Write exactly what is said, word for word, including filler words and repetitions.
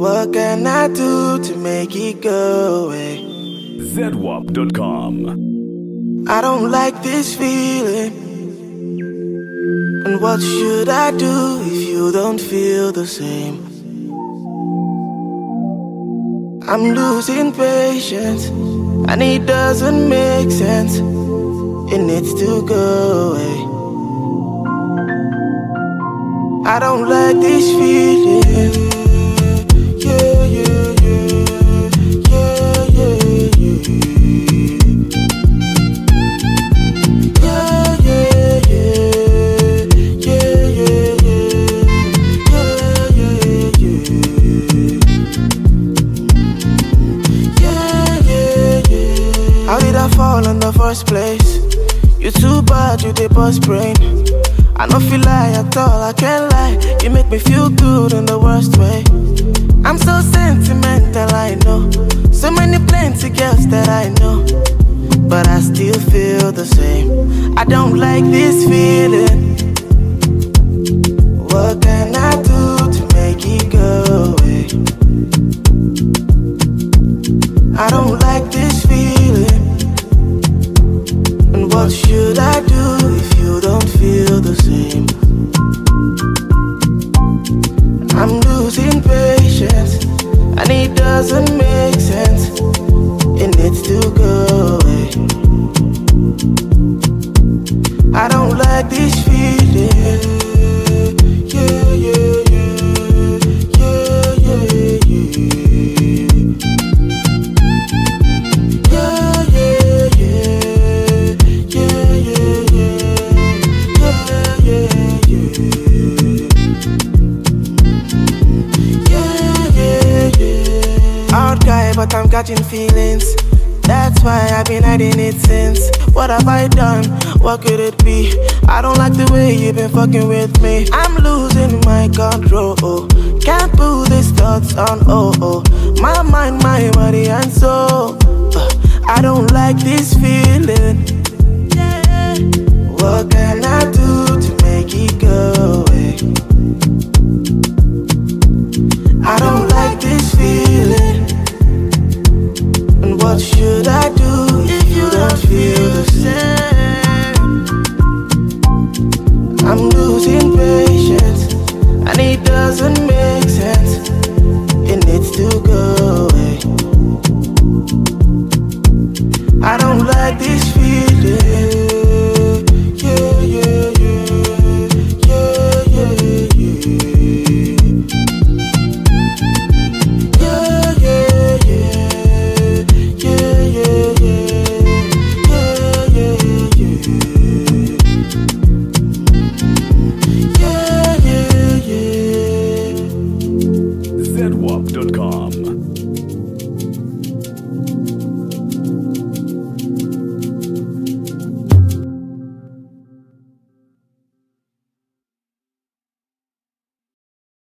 What can I do to make it go away? Z W A P dot com. I don't like this feeling. And what should I do if you don't feel the same? I'm losing patience, and it doesn't make sense. It needs to go away. I don't like this feeling. Yeah, yeah, yeah, yeah, yeah, yeah. Yeah, yeah, yeah, yeah, yeah, yeah, yeah, yeah, yeah, yeah. How did I fall in the first place? You too bad, you did bust brain. I don't feel like at all, I can't lie. You make me feel good in the worst way. I'm so sentimental, I know. So many plenty girls that I know, but I still feel the same. I don't like this feeling. What can I do to make it go away? I don't like this feeling. And what should I do if you don't feel the same? I'm losing patience, and it doesn't make sense. It needs to go away. I don't like this feeling. Yeah, yeah, yeah, yeah, yeah, yeah. Yeah, yeah, yeah, yeah, yeah, yeah, yeah, yeah, yeah, yeah. Out guy, but I'm catching feelings. That's why I've been hiding it since. What have I done? What could it be? I don't like the way you've been fucking with me. I'm losing my control. Can't put these thoughts on. Oh, oh. My mind, my body and soul. Uh, I don't like this feeling. Yeah. What can I do to make it go away? I don't like this feeling. And what should I do if you don't feel the same? I'm losing patience, and it doesn't